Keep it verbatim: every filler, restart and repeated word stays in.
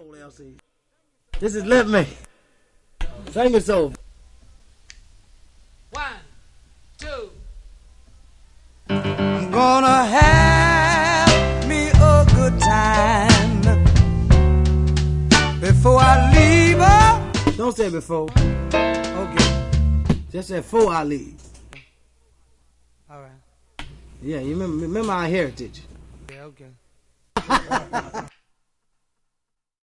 soul, L C. This is Lift Me. Sing it soul. One, two. I'm gonna have me a good time before I leave her. Don't say before. Okay. Just say before I leave. All right. Yeah, you remember, remember our heritage. Yeah, okay.